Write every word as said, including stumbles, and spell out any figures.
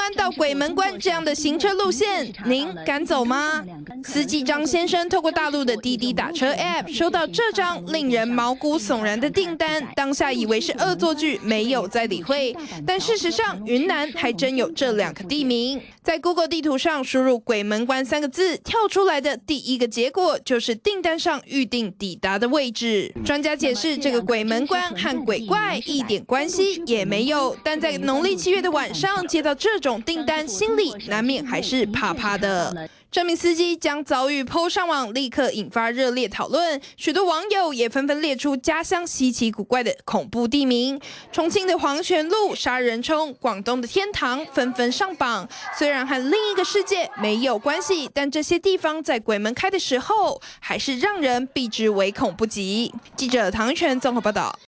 湾到鬼门关这样的行车路线，您敢走吗？司机张先生透过大陆的滴滴打车 App 收到这张令人毛骨悚然的订单，当下以为是恶作剧，没有再理会。但事实上，云南还真有这两个地名。在 Google 地图上输入“鬼门关”三个字，跳出来的第一个结果就是订单上预定抵达的位置。专家解释，这个鬼门关和鬼怪一点关系也没有，但在农历七月的晚上接到这种订单，心里难免还是怕怕的。这名司机将遭遇 po 上网，立刻引发热烈讨论，许多网友也纷纷列出家乡稀奇古怪的恐怖地名，重庆的黄泉路、杀人冲、广东的天堂纷纷上榜。虽然和另一个世界没有关系，但这些地方在鬼门开的时候，还是让人避之唯恐不及。记者唐玉泉综合报道。